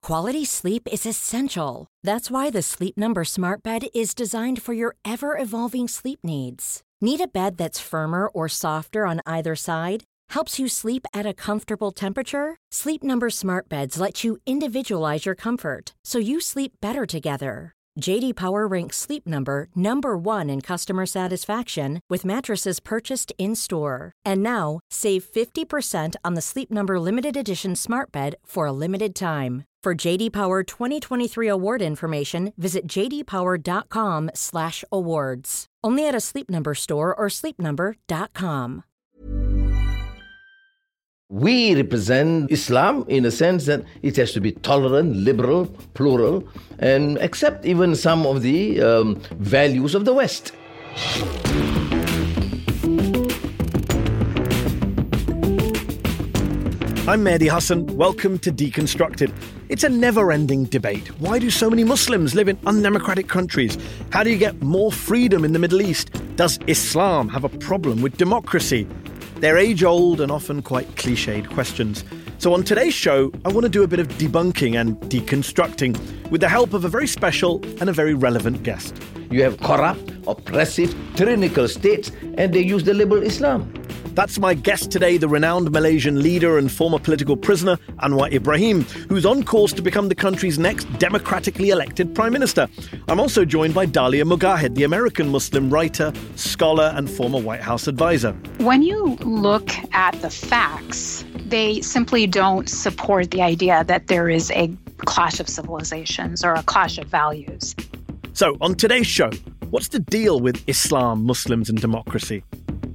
Quality sleep is essential. That's why the Sleep Number Smart Bed is designed for your ever-evolving sleep needs. Need a bed that's firmer or softer on either side? Helps you sleep at a comfortable temperature? Sleep Number Smart Beds let you individualize your comfort, so you sleep better together. J.D. Power ranks Sleep Number number 1 in customer satisfaction with mattresses purchased in-store. And now, save 50% on the Sleep Number Limited Edition Smart Bed for a limited time. For J.D. Power 2023 award information, visit jdpower.com/awards. Only at a Sleep Number store or sleepnumber.com. We represent Islam in a sense that it has to be tolerant, liberal, plural, and accept even some of the values of the West. I'm Mehdi Hassan. Welcome to Deconstructed. It's a never-ending debate. Why do so many Muslims live in undemocratic countries? How do you get more freedom in the Middle East? Does Islam have a problem with democracy? They're age-old and often quite cliched questions. So on today's show, I want to do a bit of debunking and deconstructing with the help of a very special and a very relevant guest. You have corrupt, oppressive, tyrannical states, and they use the label Islam. That's my guest today, the renowned Malaysian leader and former political prisoner, Anwar Ibrahim, who's on course to become the country's next democratically elected prime minister. I'm also joined by Dalia Mugahed, the American Muslim writer, scholar, and former White House advisor. When you look at the facts, they simply don't support the idea that there is a clash of civilizations or a clash of values. So, on today's show, what's the deal with Islam, Muslims, and democracy?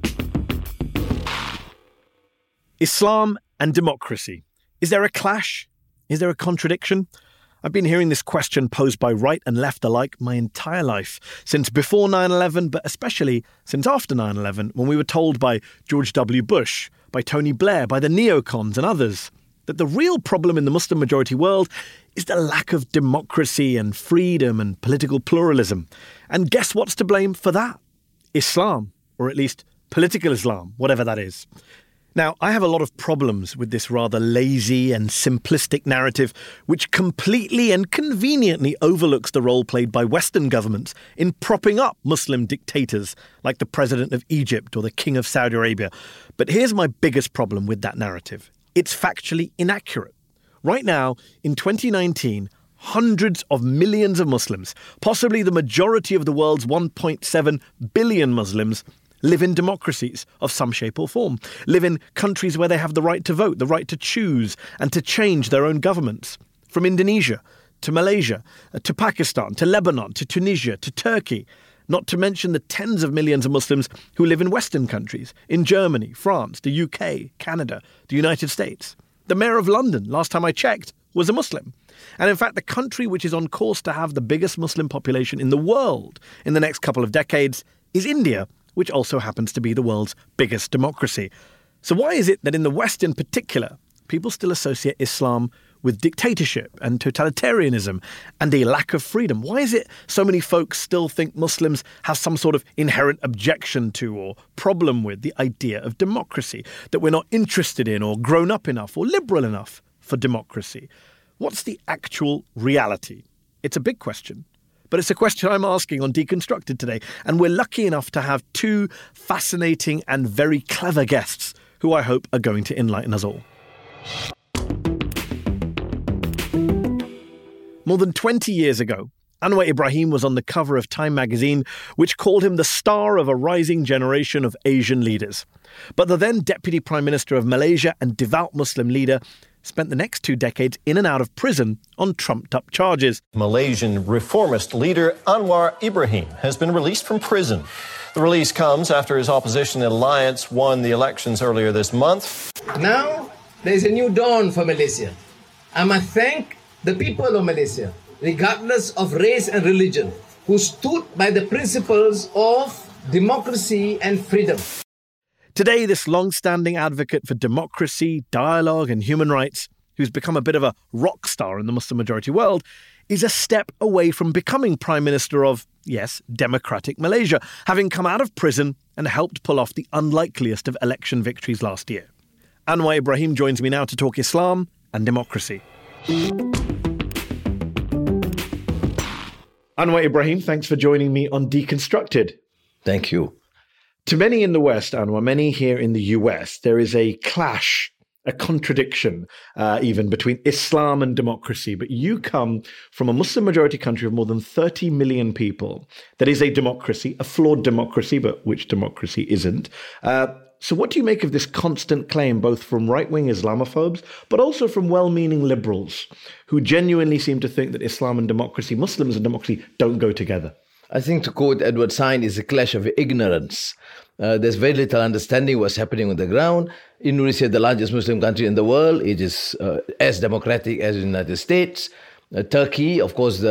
Islam and democracy. Is there a clash? Is there a contradiction? I've been hearing this question posed by right and left alike my entire life, since before 9/11, but especially since after 9/11, when we were told by George W. Bush, by Tony Blair, by the neocons and others, that the real problem in the Muslim-majority world is the lack of democracy and freedom and political pluralism. And guess what's to blame for that? Islam, or at least political Islam, whatever that is. Now, I have a lot of problems with this rather lazy and simplistic narrative, which completely and conveniently overlooks the role played by Western governments in propping up Muslim dictators like the President of Egypt or the King of Saudi Arabia. But here's my biggest problem with that narrative. It's factually inaccurate. Right now, in 2019, hundreds of millions of Muslims, possibly the majority of the world's 1.7 billion Muslims, live in democracies of some shape or form, live in countries where they have the right to vote, the right to choose and to change their own governments. From Indonesia to Malaysia, to Pakistan, to Lebanon, to Tunisia, to Turkey, not to mention the tens of millions of Muslims who live in Western countries, in Germany, France, the UK, Canada, the United States. The mayor of London, last time I checked, was a Muslim. And in fact, the country which is on course to have the biggest Muslim population in the world in the next couple of decades is India, which also happens to be the world's biggest democracy. So why is it that in the West in particular, people still associate Islam with dictatorship and totalitarianism and a lack of freedom? Why is it so many folks still think Muslims have some sort of inherent objection to or problem with the idea of democracy, that we're not interested in or grown up enough or liberal enough for democracy? What's the actual reality? It's a big question. But it's a question I'm asking on Deconstructed today, and we're lucky enough to have two fascinating and very clever guests who I hope are going to enlighten us all. More than 20 years ago, Anwar Ibrahim was on the cover of Time magazine, which called him the star of a rising generation of Asian leaders. But the then Deputy Prime Minister of Malaysia and devout Muslim leader spent the next 2 decades in and out of prison on trumped-up charges. Malaysian reformist leader Anwar Ibrahim has been released from prison. The release comes after his opposition alliance won the elections earlier this month. Now, there's a new dawn for Malaysia. I must thank the people of Malaysia, regardless of race and religion, who stood by the principles of democracy and freedom. Today, this long-standing advocate for democracy, dialogue and human rights, who's become a bit of a rock star in the Muslim-majority world, is a step away from becoming Prime Minister of, yes, democratic Malaysia, having come out of prison and helped pull off the unlikeliest of election victories last year. Anwar Ibrahim joins me now to talk Islam and democracy. Anwar Ibrahim, thanks for joining me on Deconstructed. Thank you. To many in the West, Anwar, many here in the US, there is a clash, a contradiction even between Islam and democracy. But you come from a Muslim majority country of more than 30 million people that is a democracy, a flawed democracy, but which democracy isn't. So what do you make of this constant claim, both from right-wing Islamophobes, but also from well-meaning liberals who genuinely seem to think that Islam and democracy, Muslims and democracy, don't go together? I think, to quote Edward Said, is a clash of ignorance. There's very little understanding what's happening on the ground. Indonesia, the largest Muslim country in the world, it is as democratic as the United States. Turkey, of course,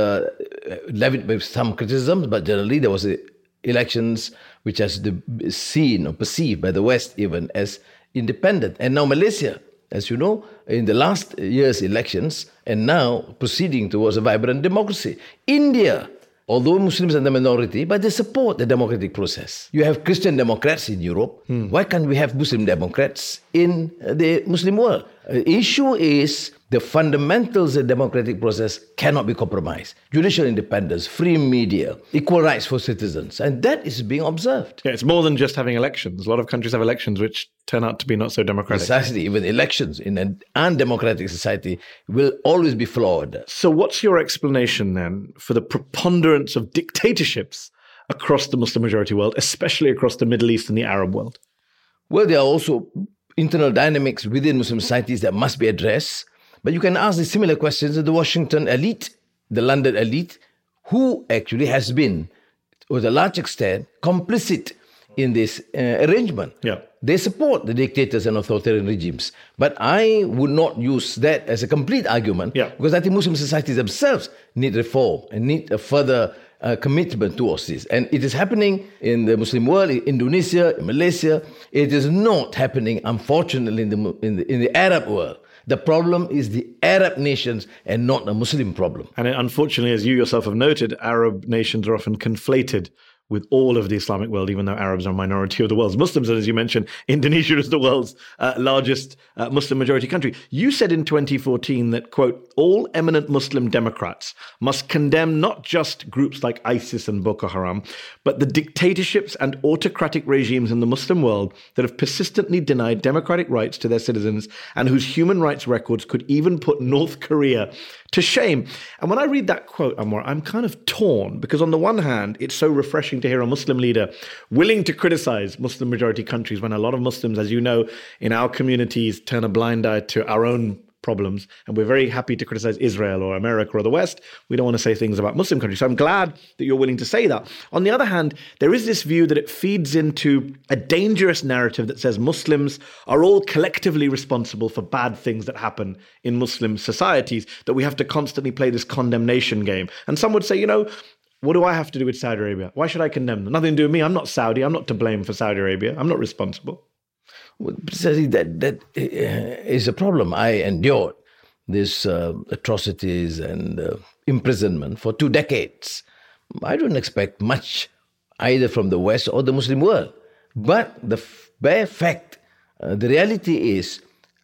levied with some criticisms, but generally there was elections which has been seen or perceived by the West even as independent. And now Malaysia, as you know, in the last year's elections, and now proceeding towards a vibrant democracy. India, although Muslims are the minority, but they support the democratic process. You have Christian Democrats in Europe. Why can't we have Muslim Democrats in the Muslim world? The issue is the fundamentals of the democratic process cannot be compromised. Judicial independence, free media, equal rights for citizens. And that is being observed. Yeah, it's more than just having elections. A lot of countries have elections which turn out to be not so democratic. Precisely. Even elections in an undemocratic society will always be flawed. So what's your explanation then for the preponderance of dictatorships across the Muslim majority world, especially across the Middle East and the Arab world? Well, there are also internal dynamics within Muslim societies that must be addressed. But you can ask the similar questions of the Washington elite, the London elite, who actually has been, to a large extent, complicit in this arrangement. Yeah. They support the dictators and authoritarian regimes. But I would not use that as a complete argument, because I think Muslim societies themselves need reform and need a further commitment towards this. And it is happening in the Muslim world, in Indonesia, in Malaysia. It is not happening, unfortunately, in the Arab world. The problem is the Arab nations and not a Muslim problem. And unfortunately, as you yourself have noted, Arab nations are often conflated with all of the Islamic world, even though Arabs are a minority of the world's Muslims. And as you mentioned, Indonesia is the world's largest Muslim majority country. You said in 2014 that, quote, all eminent Muslim Democrats must condemn not just groups like ISIS and Boko Haram, but the dictatorships and autocratic regimes in the Muslim world that have persistently denied democratic rights to their citizens and whose human rights records could even put North Korea to shame. And when I read that quote, Anwar, I'm kind of torn, because on the one hand, it's so refreshing to hear a Muslim leader willing to criticize Muslim majority countries when a lot of Muslims, as you know, in our communities turn a blind eye to our own problems. And we're very happy to criticize Israel or America or the West. We don't want to say things about Muslim countries. So I'm glad that you're willing to say that. On the other hand, there is this view that it feeds into a dangerous narrative that says Muslims are all collectively responsible for bad things that happen in Muslim societies, that we have to constantly play this condemnation game. And some would say, you know, what do I have to do with Saudi Arabia? Why should I condemn them? Nothing to do with me. I'm not Saudi. I'm not to blame for Saudi Arabia. I'm not responsible. Well, precisely that is a problem. I endured these atrocities and imprisonment for 2 decades. I don't expect much either from the West or the Muslim world. But the bare fact, the reality is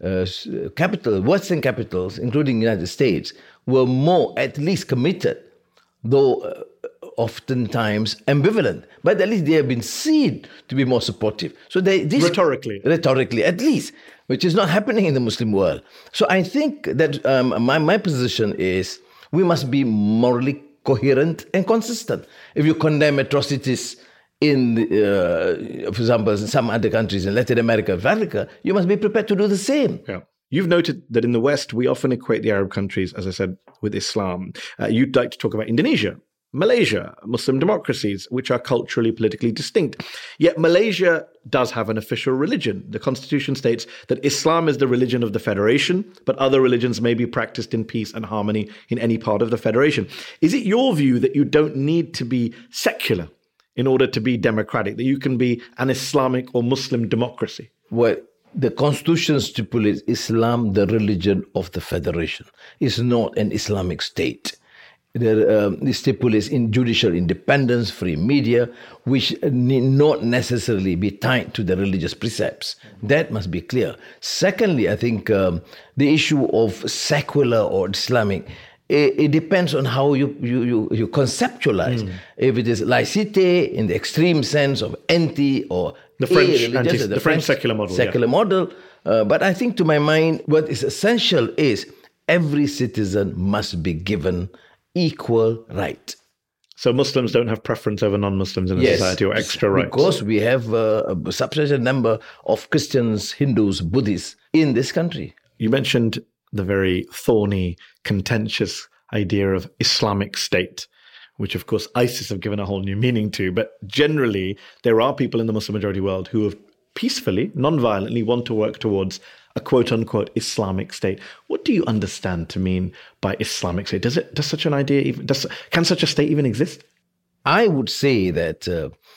Western capitals, including the United States, were more at least committed, though oftentimes ambivalent, but at least they have been seen to be more supportive. So rhetorically, at least, which is not happening in the Muslim world. So I think that my position is we must be morally coherent and consistent. If you condemn atrocities in, for example, in some other countries in Latin America and Africa, you must be prepared to do the same. Yeah. You've noted that in the West, we often equate the Arab countries, as I said, with Islam. You'd like to talk about Indonesia, Malaysia, Muslim democracies, which are culturally, politically distinct. Yet Malaysia does have an official religion. The constitution states that Islam is the religion of the federation, but other religions may be practiced in peace and harmony in any part of the federation. Is it your view that you don't need to be secular in order to be democratic, that you can be an Islamic or Muslim democracy? Well, the constitution stipulates Islam, the religion of the federation. It's not an Islamic state. It stipulates in judicial independence, free media, which need not necessarily be tied to the religious precepts. That must be clear. Secondly, I think the issue of secular or Islamic It depends on how you conceptualize. If it is laicite in the extreme sense of anti or the French secular model. Secular model. But I think, to my mind, what is essential is every citizen must be given equal right. So Muslims don't have preference over non-Muslims in a society or extra rights? Because we have a substantial number of Christians, Hindus, Buddhists in this country. You mentioned the very thorny, contentious idea of Islamic State, which, of course, ISIS have given a whole new meaning to. But generally, there are people in the Muslim majority world who have peacefully, non-violently want to work towards a quote-unquote Islamic State. What do you understand to mean by Islamic State? Does such an idea can such a state even exist? I would say that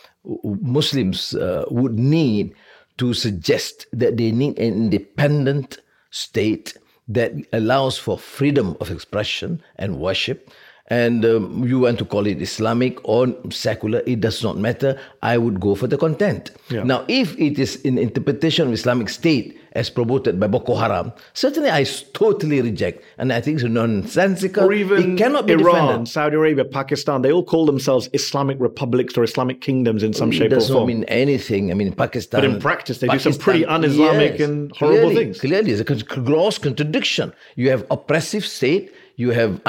Muslims would need to suggest that they need an independent state that allows for freedom of expression and worship. And you want to call it Islamic or secular, it does not matter. I would go for the content. Yeah. Now, if it is in interpretation of Islamic State as promoted by Boko Haram, certainly I totally reject. And I think it's nonsensical. Or even it cannot be Iran, defended. Saudi Arabia, Pakistan, they all call themselves Islamic republics or Islamic kingdoms in some shape or form. It does not mean anything. I mean, Pakistan... But in practice, they do some pretty un-Islamic and horrible things. Clearly, it's a gross contradiction. You have oppressive state, you have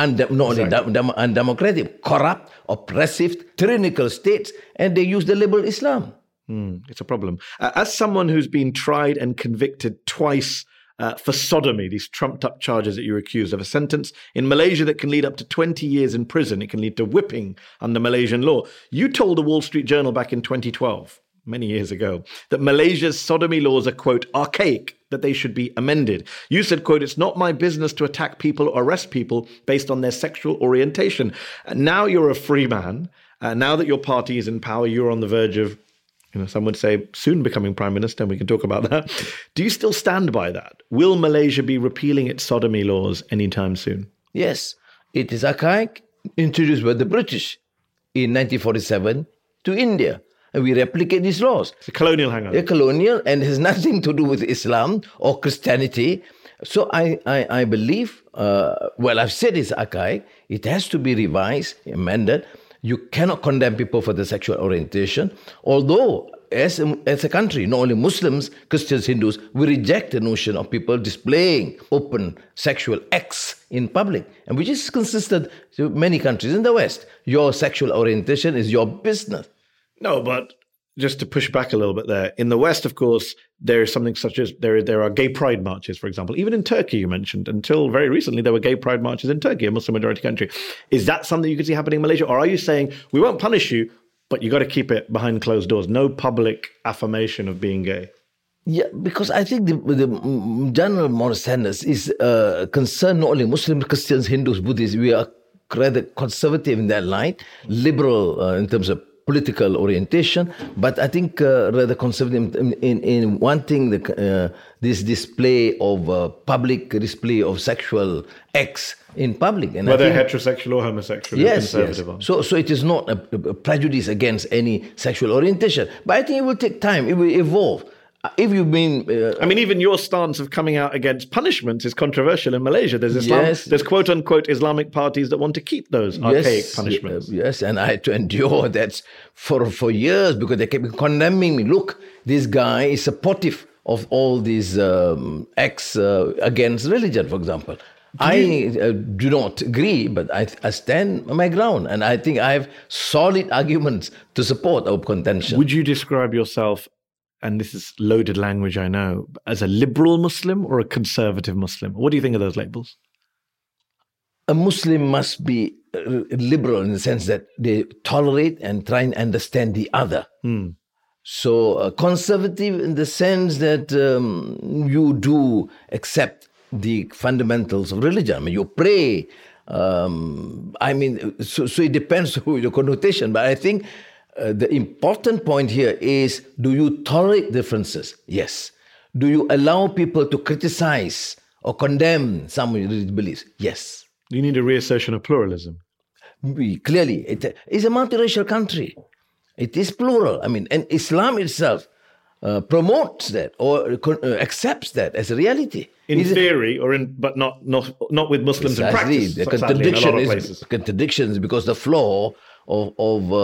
undemocratic, corrupt, oppressive, tyrannical states, and they use the label Islam. It's a problem. As someone who's been tried and convicted twice for sodomy, these trumped-up charges that you're accused of, a sentence in Malaysia that can lead up to 20 years in prison, it can lead to whipping under Malaysian law. You told the Wall Street Journal back in 2012, many years ago, that Malaysia's sodomy laws are, quote, archaic, that they should be amended. You said, quote, it's not my business to attack people or arrest people based on their sexual orientation. Now you're a free man. Now that your party is in power, you're on the verge of, some would say, soon becoming prime minister, and we can talk about that. Do you still stand by that? Will Malaysia be repealing its sodomy laws anytime soon? Yes. It is archaic, introduced by the British in 1947 to India. And we replicate these laws. It's a colonial hangover. They're colonial and has nothing to do with Islam or Christianity. So I believe, I've said it's archaic. It has to be revised, amended. You cannot condemn people for their sexual orientation. Although, as a country, not only Muslims, Christians, Hindus, we reject the notion of people displaying open sexual acts in public, and which is consistent to many countries in the West. Your sexual orientation is your business. No, but just to push back a little bit there, in the West, of course, there is something such as there are gay pride marches, for example. Even in Turkey, you mentioned, until very recently, there were gay pride marches in Turkey, a Muslim majority country. Is that something you could see happening in Malaysia? Or are you saying, we won't punish you, but you got to keep it behind closed doors? No public affirmation of being gay? Yeah, because I think the general moral standards is concerned not only Muslims, Christians, Hindus, Buddhists. We are rather conservative in that light, liberal in terms of political orientation, but I think rather conservative in wanting this display of public display of sexual acts in public. And whether heterosexual or homosexual. Yes. So it is not a prejudice against any sexual orientation, but I think it will take time. It will evolve. If you mean... even your stance of coming out against punishments is controversial in Malaysia. There's quote-unquote Islamic parties that want to keep those archaic punishments. Yes, and I had to endure that for years because they kept condemning me. Look, this guy is supportive of all these acts against religion, for example. I do not agree, but I stand on my ground, and I think I have solid arguments to support our contention. Would you describe yourself, and this is loaded language, I know, as a liberal Muslim or a conservative Muslim? What do you think of those labels? A Muslim must be liberal in the sense that they tolerate and try and understand the other. So conservative in the sense that you do accept the fundamentals of religion. I mean, you pray. So it depends on your connotation, but I think the important point here is, do you tolerate differences? Yes. Do you allow people to criticize or condemn some religious beliefs? Yes. You need a reassertion of pluralism. Clearly, it is a multiracial country. It is plural. And Islam itself, promotes that or accepts that as a reality. In theory, but not with Muslims in practice. The contradiction is because the flaw of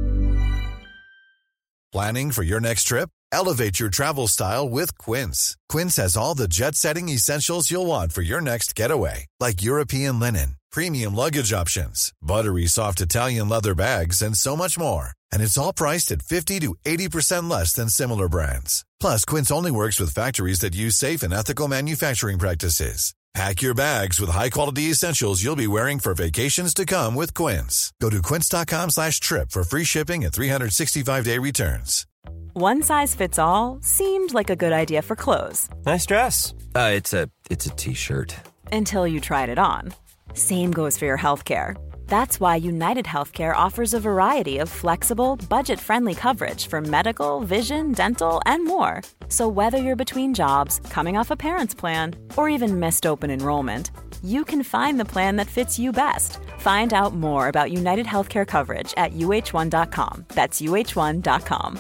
Planning for your next trip? Elevate your travel style with Quince. Quince has all the jet-setting essentials you'll want for your next getaway, like European linen, premium luggage options, buttery soft Italian leather bags, and so much more. And it's all priced at 50 to 80% less than similar brands. Plus, Quince only works with factories that use safe and ethical manufacturing practices. Pack your bags with high-quality essentials you'll be wearing for vacations to come with Quince. Go to quince.com/trip for free shipping and 365-day returns. One size fits all seemed like a good idea for clothes. Nice dress. It's a T-shirt. Until you tried it on. Same goes for your healthcare. That's why United Healthcare offers a variety of flexible, budget-friendly coverage for medical, vision, dental, and more. So whether you're between jobs, coming off a parent's plan, or even missed open enrollment, you can find the plan that fits you best. Find out more about United Healthcare coverage at UH1.com. That's UH1.com.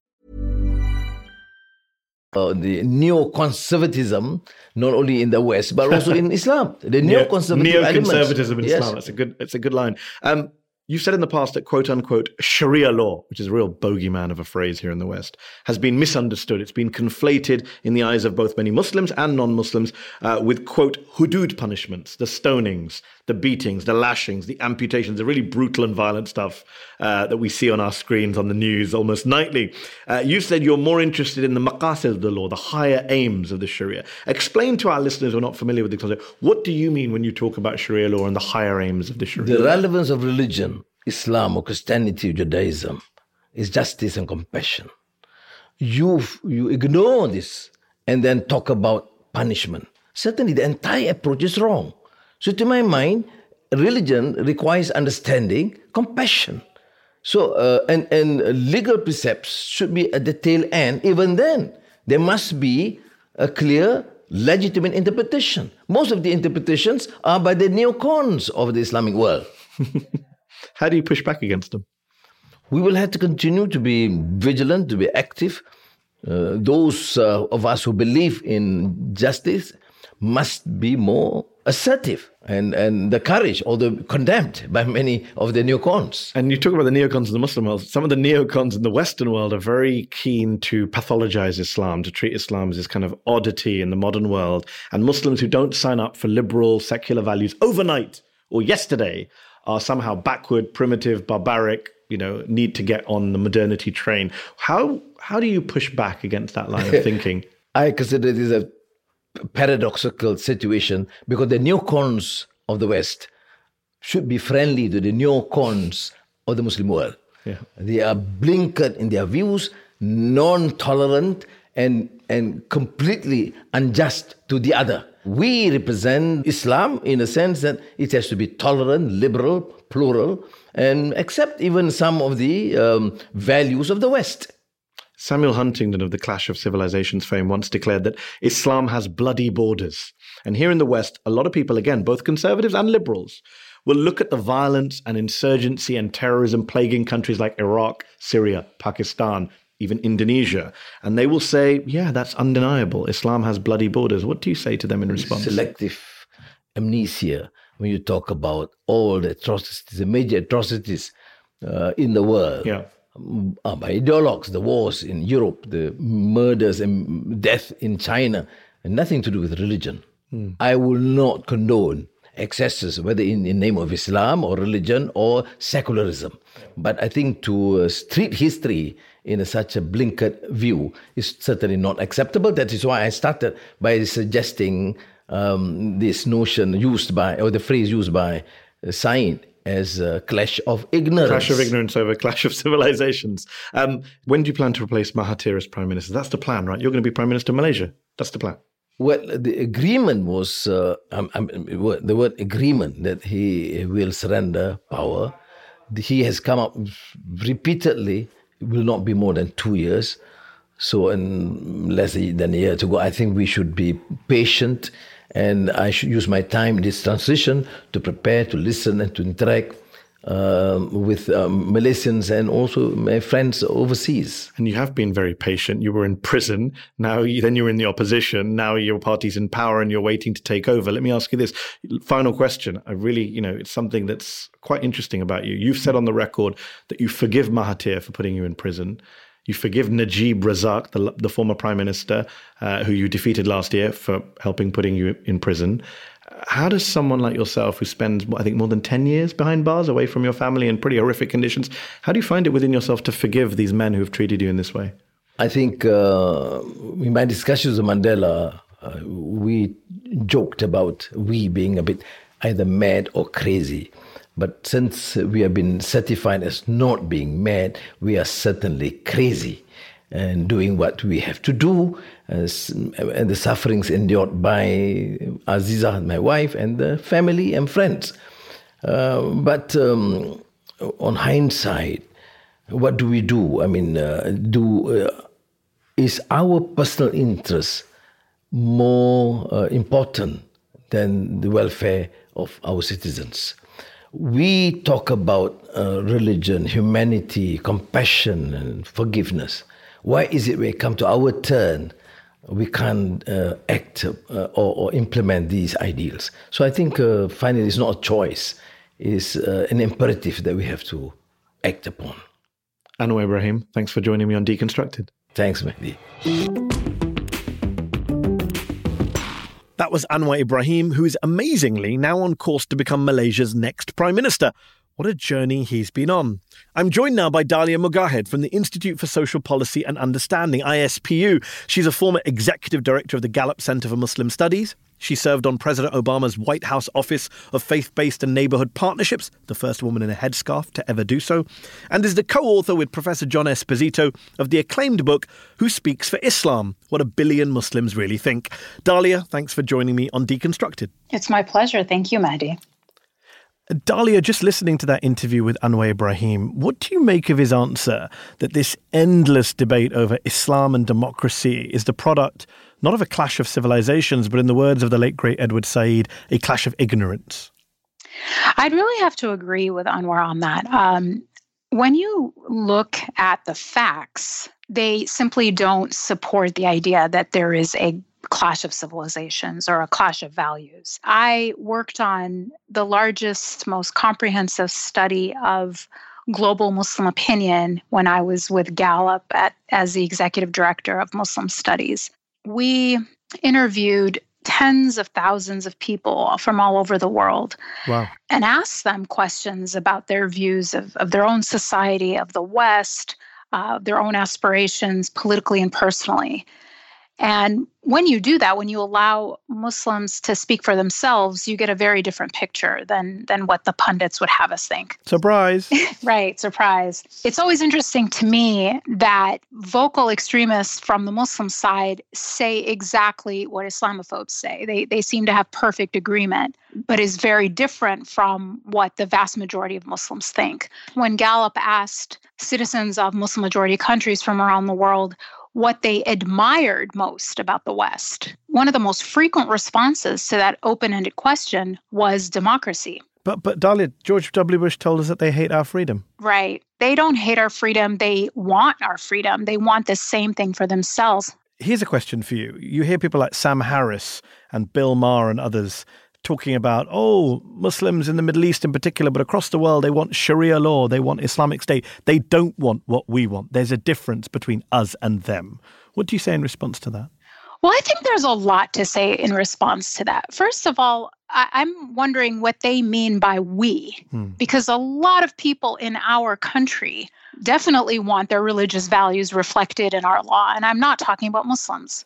The neoconservatism, not only in the West, but also in Islam. The neoconservatism in Islam. That's a good line. You've said in the past that quote-unquote Sharia law, which is a real bogeyman of a phrase here in the West, has been misunderstood. It's been conflated in the eyes of both many Muslims and non-Muslims with, quote, hudud punishments, the stonings, the beatings, the lashings, the amputations, the really brutal and violent stuff that we see on our screens on the news almost nightly. You said you're more interested in the maqasid of the law, the higher aims of the Sharia. Explain to our listeners who are not familiar with the concept, what do you mean when you talk about Sharia law and the higher aims of the Sharia? The relevance of religion, Islam or Christianity or Judaism, is justice and compassion. You ignore this and then talk about punishment. Certainly the entire approach is wrong. So to my mind, religion requires understanding, compassion. So and legal precepts should be at the tail end. Even then, there must be a clear, legitimate interpretation. Most of the interpretations are by the neocons of the Islamic world. How do you push back against them? We will have to continue to be vigilant, to be active. Those of us who believe in justice must be more assertive and the courage, although condemned by many of the neocons. And you talk about the neocons in the Muslim world. Some of the neocons in the Western world are very keen to pathologize Islam, to treat Islam as this kind of oddity in the modern world. And Muslims who don't sign up for liberal, secular values overnight or yesterday are somehow backward, primitive, barbaric, need to get on the modernity train. How do you push back against that line of thinking? I consider this a paradoxical situation because the neocons of the West should be friendly to the neocons of the Muslim world. Yeah. They are blinkered in their views, non-tolerant and completely unjust to the other. We represent Islam in a sense that it has to be tolerant, liberal, plural, and accept even some of the values of the West. Samuel Huntington of the Clash of Civilizations fame once declared that Islam has bloody borders. And here in the West, a lot of people, again, both conservatives and liberals, will look at the violence and insurgency and terrorism plaguing countries like Iraq, Syria, Pakistan, even Indonesia. And they will say, yeah, that's undeniable. Islam has bloody borders. What do you say to them in response? Selective amnesia when you talk about all the atrocities, the major atrocities in the world. Yeah. By ideologues, the wars in Europe, the murders and death in China, and nothing to do with religion. I will not condone excesses, whether in the name of Islam or religion or secularism. But I think to treat history in such a blinkered view is certainly not acceptable. That is why I started by suggesting this notion used by, or the phrase used by Said as a clash of ignorance. Clash of ignorance over clash of civilizations. When do you plan to replace Mahathir as Prime Minister? That's the plan, right? You're going to be Prime Minister of Malaysia. That's the plan. Well, the agreement was, the word agreement, that he will surrender power. He has come up repeatedly. It will not be more than 2 years. So in less than a year to go, I think we should be patient, and I should use my time in this transition to prepare, to listen and to interact with Malaysians and also my friends overseas. And you have been very patient. You were in prison. Then you're in the opposition. Now your party's in power and you're waiting to take over. Let me ask you this final question. It's something that's quite interesting about you. You've said on the record that you forgive Mahathir for putting you in prison. You forgive Najib Razak, the former prime minister, who you defeated last year, for helping putting you in prison. How does someone like yourself, who spends, I think, more than 10 years behind bars, away from your family in pretty horrific conditions, how do you find it within yourself to forgive these men who have treated you in this way? I think in my discussions with Mandela, we joked about we being a bit either mad or crazy. But since we have been certified as not being mad, we are certainly crazy and doing what we have to do, and the sufferings endured by Aziza, my wife, and the family and friends. But on hindsight, what do we do? I mean, is our personal interest more important than the welfare of our citizens? We talk about religion, humanity, compassion, and forgiveness. Why is it when it comes to our turn, we can't act or implement these ideals? So I think finally it's not a choice, it's an imperative that we have to act upon. Anwar Ibrahim, thanks for joining me on Deconstructed. Thanks, Mehdi. That was Anwar Ibrahim, who is amazingly now on course to become Malaysia's next Prime Minister. What a journey he's been on. I'm joined now by Dalia Mugahed from the Institute for Social Policy and Understanding, ISPU. She's a former executive director of the Gallup Center for Muslim Studies. She served on President Obama's White House Office of Faith-Based and Neighborhood Partnerships, the first woman in a headscarf to ever do so, and is the co-author with Professor John Esposito of the acclaimed book, Who Speaks for Islam? What a Billion Muslims Really Think. Dalia, thanks for joining me on Deconstructed. It's my pleasure. Thank you, Mahdi. Dalia, just listening to that interview with Anwar Ibrahim, what do you make of his answer that this endless debate over Islam and democracy is the product not of a clash of civilizations, but in the words of the late, great Edward Said, a clash of ignorance? I'd really have to agree with Anwar on that. When you look at the facts, they simply don't support the idea that there is a clash of civilizations or a clash of values. I worked on the largest, most comprehensive study of global Muslim opinion when I was with Gallup as the executive director of Muslim Studies. We interviewed tens of thousands of people from all over the world. Wow. And asked them questions about their views of their own society, of the West, their own aspirations politically and personally. And when you do that, when you allow Muslims to speak for themselves, you get a very different picture than what the pundits would have us think. Surprise. Right, surprise. It's always interesting to me that vocal extremists from the Muslim side say exactly what Islamophobes say. They seem to have perfect agreement, but is very different from what the vast majority of Muslims think. When Gallup asked citizens of Muslim-majority countries from around the world what they admired most about the West, one of the most frequent responses to that open-ended question was democracy. But Dalia, George W. Bush told us that they hate our freedom. Right. They don't hate our freedom. They want our freedom. They want the same thing for themselves. Here's a question for you. You hear people like Sam Harris and Bill Maher and others talking about, Muslims in the Middle East in particular, but across the world, they want Sharia law, they want Islamic State. They don't want what we want. There's a difference between us and them. What do you say in response to that? Well, I think there's a lot to say in response to that. First of all, I'm wondering what they mean by we, because a lot of people in our country definitely want their religious values reflected in our law. And I'm not talking about Muslims.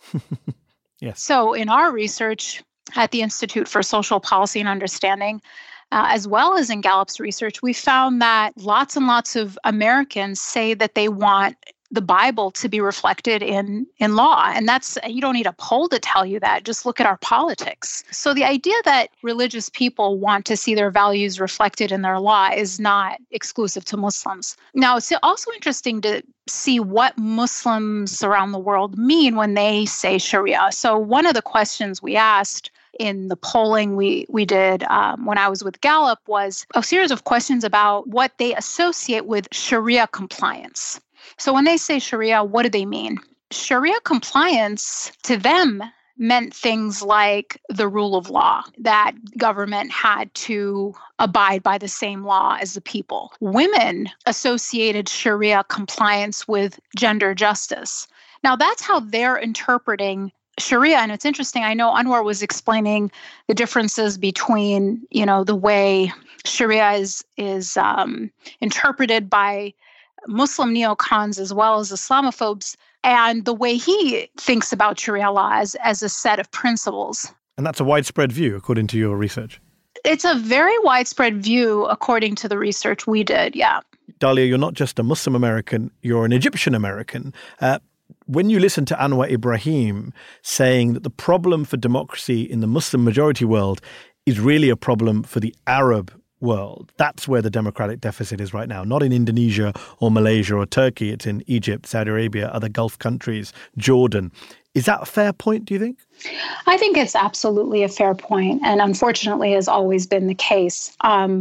Yes. So in our research at the Institute for Social Policy and Understanding, as well as in Gallup's research, we found that lots and lots of Americans say that they want the Bible to be reflected in law. And that's, you don't need a poll to tell you that. Just look at our politics. So the idea that religious people want to see their values reflected in their law is not exclusive to Muslims. Now, it's also interesting to see what Muslims around the world mean when they say Sharia. So one of the questions we asked in the polling we did when I was with Gallup was a series of questions about what they associate with Sharia compliance. So when they say Sharia, what do they mean? Sharia compliance to them meant things like the rule of law, that government had to abide by the same law as the people. Women associated Sharia compliance with gender justice. Now, that's how they're interpreting Sharia. And it's interesting. I know Anwar was explaining the differences between, the way Sharia is interpreted by Muslim neocons as well as Islamophobes, and the way he thinks about Sharia law as a set of principles. And that's a widespread view, according to your research? It's a very widespread view, according to the research we did, yeah. Dalia, you're not just a Muslim American, you're an Egyptian American. When you listen to Anwar Ibrahim saying that the problem for democracy in the Muslim majority world is really a problem for the Arab world, that's where the democratic deficit is right now, not in Indonesia or Malaysia or Turkey. It's in Egypt, Saudi Arabia, other Gulf countries, Jordan. Is that a fair point, do you think? I think it's absolutely a fair point, and unfortunately has always been the case.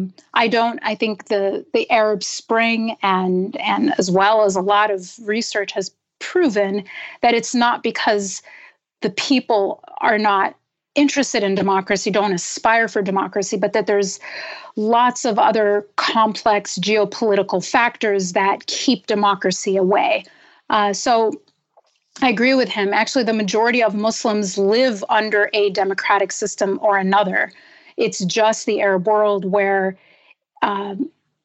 I think the Arab Spring and as well as a lot of research has proven that it's not because the people are not interested in democracy, don't aspire for democracy, but that there's lots of other complex geopolitical factors that keep democracy away. So I agree with him. Actually, the majority of Muslims live under a democratic system or another. It's just the Arab world where that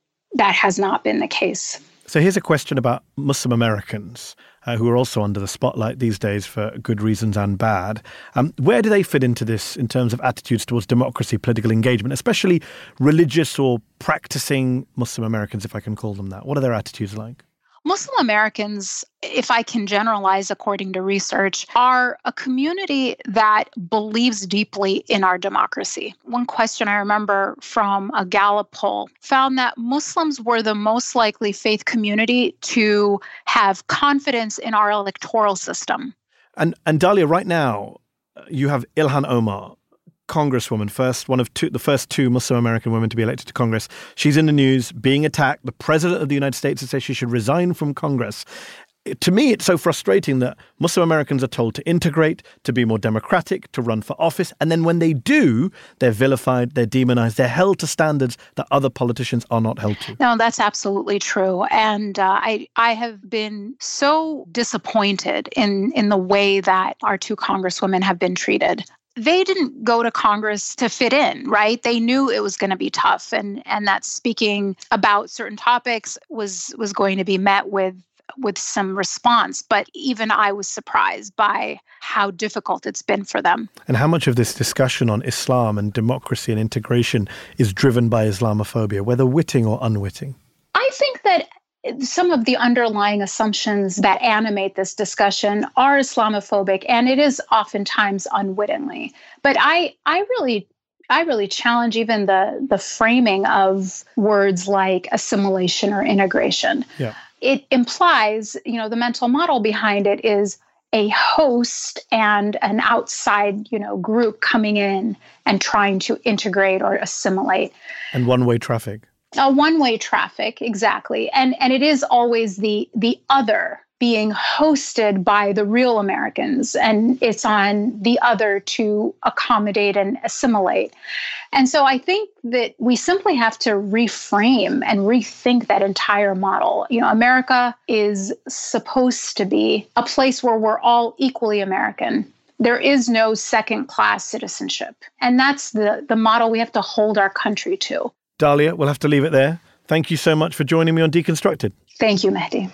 has not been the case. So here's a question about Muslim Americans who are also under the spotlight these days for good reasons and bad. Where do they fit into this in terms of attitudes towards democracy, political engagement, especially religious or practicing Muslim Americans, if I can call them that? What are their attitudes like? Muslim Americans, if I can generalize according to research, are a community that believes deeply in our democracy. One question I remember from a Gallup poll found that Muslims were the most likely faith community to have confidence in our electoral system. And Dalia, right now, you have Ilhan Omar, Congresswoman, the first two Muslim American women to be elected to Congress. She's in the news being attacked. The president of the United States has said she should resign from Congress. To me, it's so frustrating that Muslim Americans are told to integrate, to be more democratic, to run for office. And then when they do, they're vilified, they're demonized, they're held to standards that other politicians are not held to. No, that's absolutely true. And I have been so disappointed in the way that our two congresswomen have been treated. They didn't go to Congress to fit in, right? They knew it was going to be tough, and that speaking about certain topics was going to be met with some response. But even I was surprised by how difficult it's been for them. And how much of this discussion on Islam and democracy and integration is driven by Islamophobia, whether witting or unwitting? I think that some of the underlying assumptions that animate this discussion are Islamophobic, and it is oftentimes unwittingly. But I really challenge even the framing of words like assimilation or integration. Yeah. It implies, the mental model behind it is a host and an outside, group coming in and trying to integrate or assimilate. And one-way traffic. A one-way traffic, exactly. And it is always the other being hosted by the real Americans, and it's on the other to accommodate and assimilate. And so I think that we simply have to reframe and rethink that entire model. America is supposed to be a place where we're all equally American. There is no second-class citizenship. And that's the model we have to hold our country to. Dalia, we'll have to leave it there. Thank you so much for joining me on Deconstructed. Thank you, Mehdi.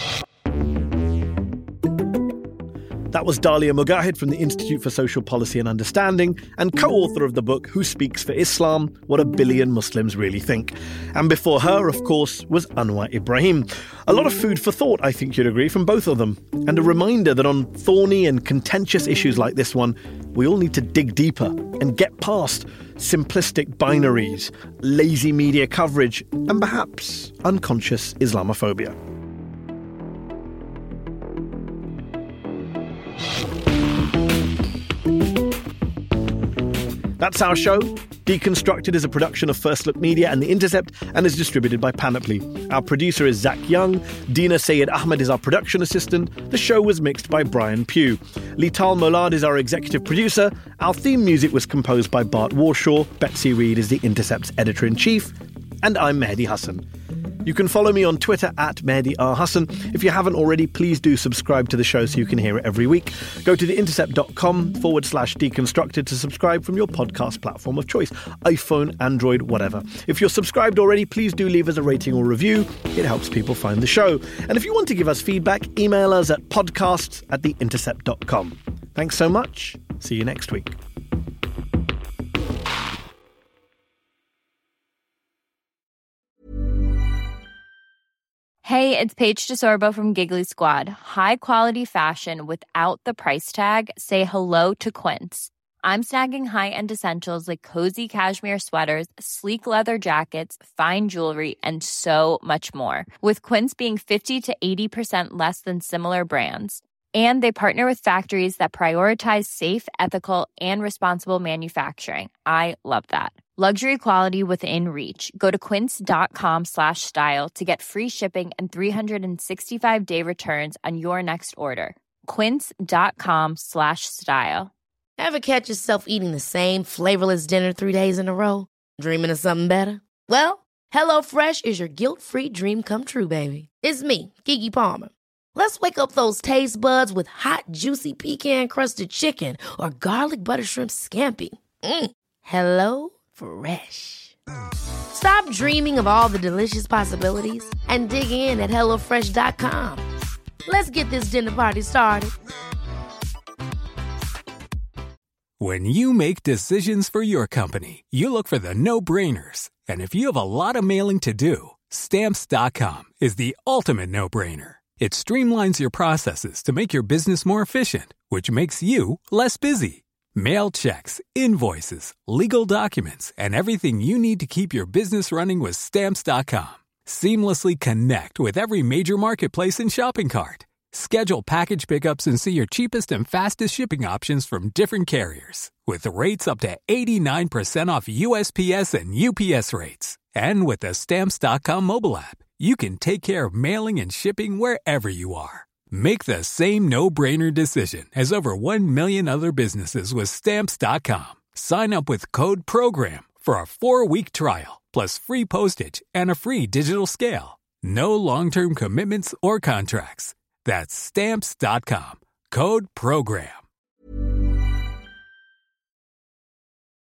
That was Dalia Mugahed from the Institute for Social Policy and Understanding and co-author of the book Who Speaks for Islam? What a Billion Muslims Really Think. And before her, of course, was Anwar Ibrahim. A lot of food for thought, I think you'd agree, from both of them. And a reminder that on thorny and contentious issues like this one, we all need to dig deeper and get past simplistic binaries, lazy media coverage, and perhaps unconscious Islamophobia. That's our show. Deconstructed is a production of First Look Media and The Intercept and is distributed by Panoply. Our producer is Zach Young. Dina Sayed Ahmed is our production assistant. The show was mixed by Brian Pugh. Lital Molad is our executive producer. Our theme music was composed by Bart Warshaw. Betsy Reed is The Intercept's editor-in-chief. And I'm Mehdi Hassan. You can follow me on Twitter at Mehdi R. Hassan. If you haven't already, please do subscribe to the show so you can hear it every week. Go to theintercept.com/deconstructed to subscribe from your podcast platform of choice. iPhone, Android, whatever. If you're subscribed already, please do leave us a rating or review. It helps people find the show. And if you want to give us feedback, email us at podcasts@theintercept.com. Thanks so much. See you next week. Hey, it's Paige DeSorbo from Giggly Squad. High quality fashion without the price tag. Say hello to Quince. I'm snagging high-end essentials like cozy cashmere sweaters, sleek leather jackets, fine jewelry, and so much more. With Quince being 50 to 80% less than similar brands. And they partner with factories that prioritize safe, ethical, and responsible manufacturing. I love that. Luxury quality within reach. Go to quince.com/style to get free shipping and 365-day returns on your next order. Quince.com/style. Ever catch yourself eating the same flavorless dinner 3 days in a row? Dreaming of something better? Well, HelloFresh is your guilt-free dream come true, baby. It's me, Keke Palmer. Let's wake up those taste buds with hot, juicy pecan-crusted chicken or garlic butter shrimp scampi. HelloFresh. Stop dreaming of all the delicious possibilities and dig in at HelloFresh.com. Let's get this dinner party started. When you make decisions for your company, you look for the no-brainers. And if you have a lot of mailing to do, Stamps.com is the ultimate no-brainer. It streamlines your processes to make your business more efficient, which makes you less busy. Mail checks, invoices, legal documents, and everything you need to keep your business running with Stamps.com. Seamlessly connect with every major marketplace and shopping cart. Schedule package pickups and see your cheapest and fastest shipping options from different carriers, with rates up to 89% off USPS and UPS rates. And with the Stamps.com mobile app, you can take care of mailing and shipping wherever you are. Make the same no-brainer decision as over 1 million other businesses with Stamps.com. Sign up with code PROGRAM for a 4-week trial, plus free postage and a free digital scale. No long-term commitments or contracts. That's Stamps.com. Code PROGRAM.